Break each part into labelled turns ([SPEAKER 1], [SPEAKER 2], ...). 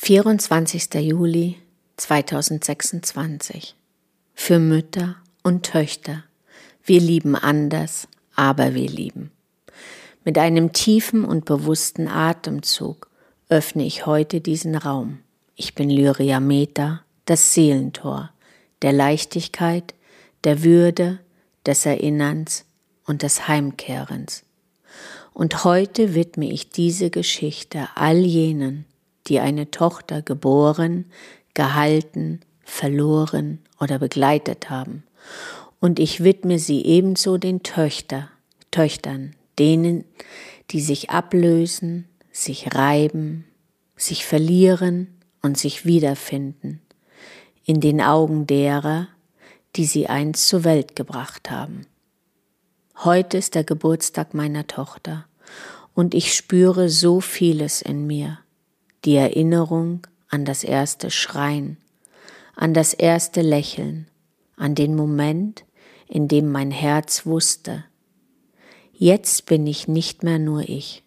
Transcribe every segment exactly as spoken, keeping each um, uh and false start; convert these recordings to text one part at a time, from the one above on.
[SPEAKER 1] vierundzwanzigster Juli zweitausendsechsundzwanzig. Für Mütter und Töchter. Wir lieben anders, aber wir lieben. Mit einem tiefen und bewussten Atemzug öffne ich heute diesen Raum. Ich bin Lyria Meta, das Seelentor, der Leichtigkeit, der Würde, des Erinnerns und des Heimkehrens. Und heute widme ich diese Geschichte all jenen, die eine Tochter geboren, gehalten, verloren oder begleitet haben. Und ich widme sie ebenso den Töchter, Töchtern, denen, die sich ablösen, sich reiben, sich verlieren und sich wiederfinden, in den Augen derer, die sie einst zur Welt gebracht haben. Heute ist der Geburtstag meiner Tochter und ich spüre so vieles in mir. Die Erinnerung an das erste Schreien, an das erste Lächeln, an den Moment, in dem mein Herz wusste, jetzt bin ich nicht mehr nur ich.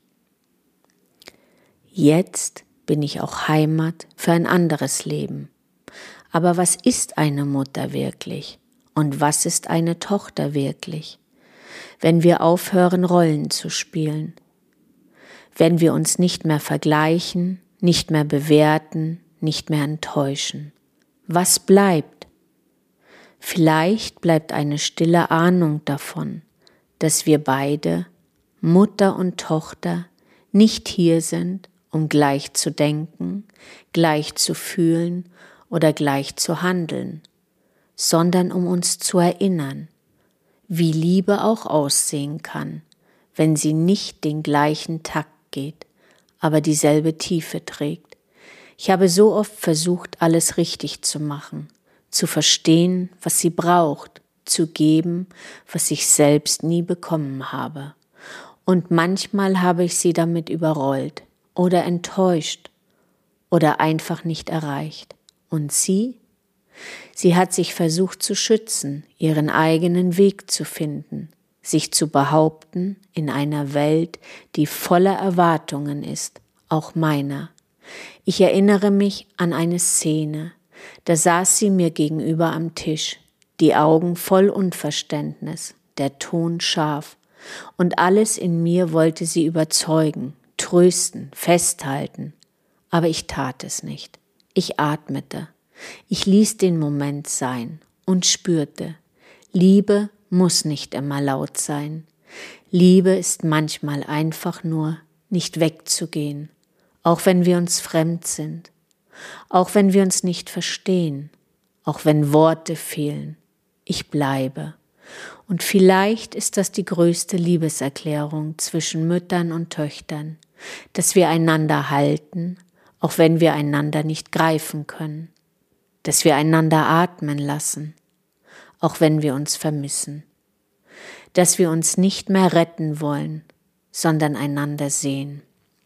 [SPEAKER 1] Jetzt bin ich auch Heimat für ein anderes Leben. Aber was ist eine Mutter wirklich? Und was ist eine Tochter wirklich? Wenn wir aufhören, Rollen zu spielen, wenn wir uns nicht mehr vergleichen, nicht mehr bewerten, nicht mehr enttäuschen. Was bleibt? Vielleicht bleibt eine stille Ahnung davon, dass wir beide, Mutter und Tochter, nicht hier sind, um gleich zu denken, gleich zu fühlen oder gleich zu handeln, sondern um uns zu erinnern, wie Liebe auch aussehen kann, wenn sie nicht den gleichen Takt geht, aber dieselbe Tiefe trägt. Ich habe so oft versucht, alles richtig zu machen, zu verstehen, was sie braucht, zu geben, was ich selbst nie bekommen habe. Und manchmal habe ich sie damit überrollt oder enttäuscht oder einfach nicht erreicht. Und sie? Sie hat sich versucht zu schützen, ihren eigenen Weg zu finden, sich zu behaupten in einer Welt, die voller Erwartungen ist, auch meiner. Ich erinnere mich an eine Szene, da saß sie mir gegenüber am Tisch, die Augen voll Unverständnis, der Ton scharf, und alles in mir wollte sie überzeugen, trösten, festhalten, aber ich tat es nicht. Ich atmete, ich ließ den Moment sein und spürte, Liebe muss nicht immer laut sein. Liebe ist manchmal einfach nur, nicht wegzugehen, auch wenn wir uns fremd sind, auch wenn wir uns nicht verstehen, auch wenn Worte fehlen. Ich bleibe. Und vielleicht ist das die größte Liebeserklärung zwischen Müttern und Töchtern, dass wir einander halten, auch wenn wir einander nicht greifen können, dass wir einander atmen lassen, auch wenn wir uns vermissen, dass wir uns nicht mehr retten wollen, sondern einander sehen.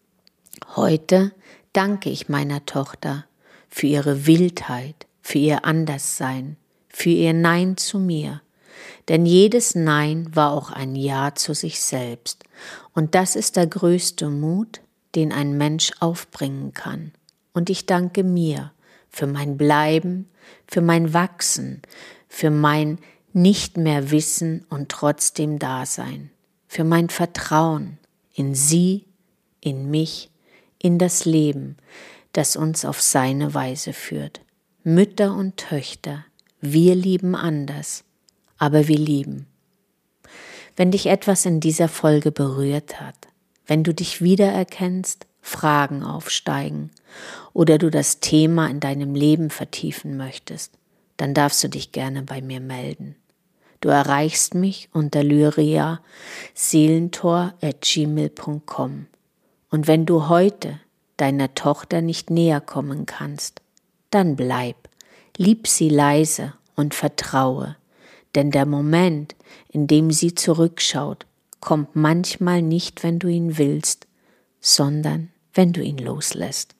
[SPEAKER 1] Heute danke ich meiner Tochter für ihre Wildheit, für ihr Anderssein, für ihr Nein zu mir, denn jedes Nein war auch ein Ja zu sich selbst und das ist der größte Mut, den ein Mensch aufbringen kann. Und ich danke mir für mein Bleiben, für mein Wachsen, für mein nicht mehr Wissen und trotzdem Dasein, für mein Vertrauen in sie, in mich, in das Leben, das uns auf seine Weise führt. Mütter und Töchter, wir lieben anders, aber wir lieben. Wenn dich etwas in dieser Folge berührt hat, wenn du dich wiedererkennst, Fragen aufsteigen oder du das Thema in deinem Leben vertiefen möchtest, dann darfst du dich gerne bei mir melden. Du erreichst mich unter lyria seelentor at gmail punkt com. Und wenn du heute deiner Tochter nicht näher kommen kannst, dann bleib, lieb sie leise und vertraue, denn der Moment, in dem sie zurückschaut, kommt manchmal nicht, wenn du ihn willst, sondern wenn du ihn loslässt.